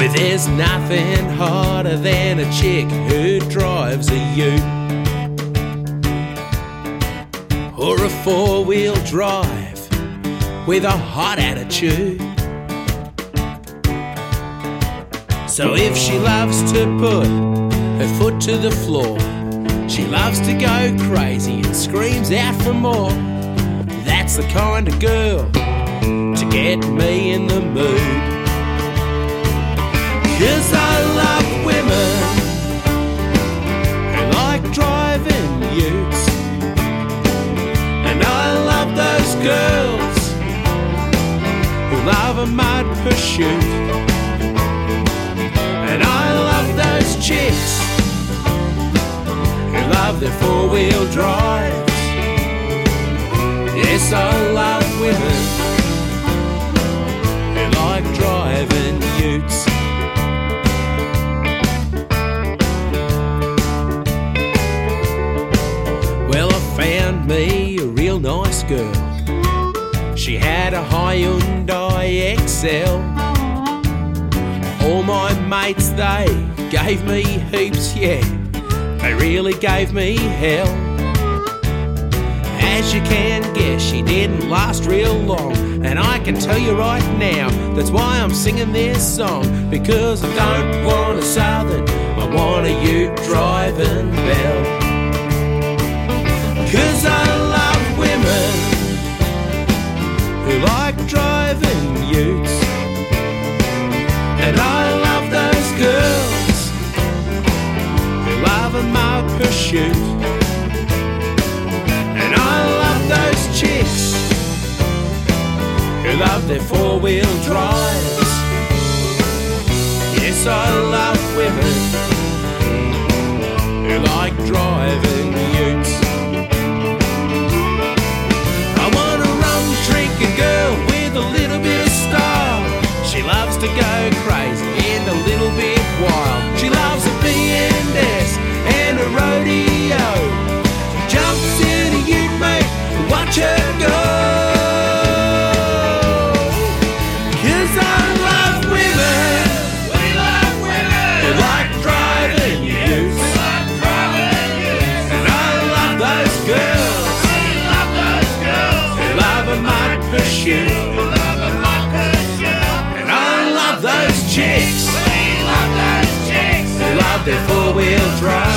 There's nothing hotter than a chick who drives a ute or a four-wheel drive with a hot attitude. So if she loves to put her foot to the floor, she loves to go crazy and screams out for more. That's the kind of girl to get me in the mood. 'Cause I love women who like driving utes, and I love those girls who love a mud pursuit, and I love those chicks who love their four-wheel drives. Yes, I love women who like driving utes. Well, I found me a real nice girl. She had a Hyundai XL. All my mates, they gave me heaps, yeah, they really gave me hell. As you can guess, she didn't last real long, and I can tell you right now, that's why I'm singing this song. Because I don't want a southern, I want a ute driving belle. 'Cause I love women who like driving utes, and I love those girls who love a mud pursuit, and I love those chicks who love their four-wheel drives. Yes, I love women who like driving utes. Girl with a little bit of style. She loves to go crazy and a little bit wild. She loves a B&S and a rodeo. She jumps in a ute, mate, watch her go. 'Cause I love women, we love women who like driving utes, and I love those girls, who love a mud pursuit, and I love those chicks who love their four-wheel drive.